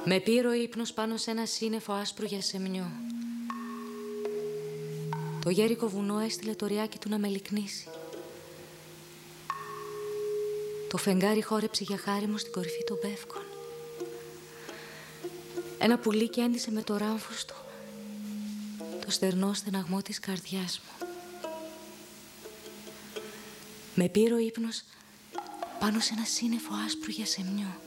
Με πήρε ο ύπνος πάνω σε ένα σύννεφο άσπρο για σεμνιό. Το γέρικο βουνό έστειλε το ριάκι του να με λυκνήσει. Το φεγγάρι χόρεψε για χάρη μου στην κορυφή των πεύκων. Ένα πουλίκι έντυσε με το ράμφος του το στερνό στεναγμό της καρδιάς μου. Με πήρε ο ύπνος πάνω σε ένα σύννεφο άσπρο για σεμνιό.